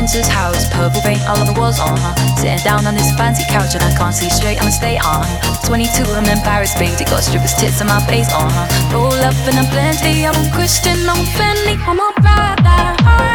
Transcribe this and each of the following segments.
Prince's house, purple paint all on the walls, sitting down on this fancy couch and I can't see straight, I'ma stay on. 22, I'm in Paris, baby, got strippers' tits on my face, roll up in a plenty, I'm a Christian, I'm Fendi, I'm a Prada.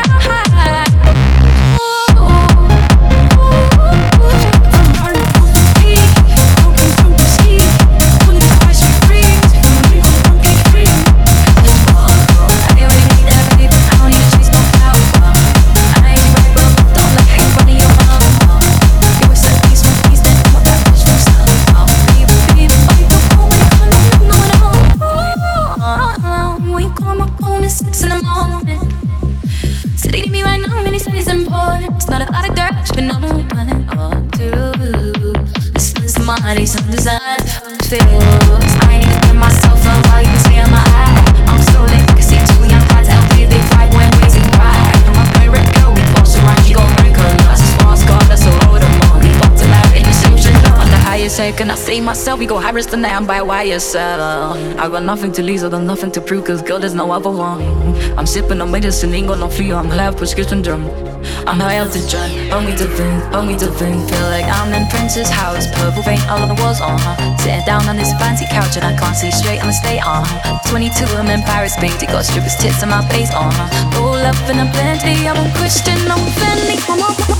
Some design feels I need to get myself a while you can see on my eye. I'm so lit, you can see two young guys LP, they vibe when raising pride. I'm a favorite girl, we boss around, she gon' break her. That's a small scar, that's a load of money. Fuck to life in the same shit. On the highest side, can I say myself? We go high risk tonight, I'm by YSL. I got nothing to lose, I got nothing to prove, cause girl, there's no other one. I'm sipping on medicine, ain't got no fear, I'm have prescription drum. I'm high out to dry, hold me to think. Feel like I'm in Prince's house, purple paint all on the walls, sitting down on this fancy couch and I can't see straight, I'ma stay on. 22, I'm in Paris, baby, got strippers' tits on my face, roll up in a plenty, I'm a Christian, I'm Fendi, I'm a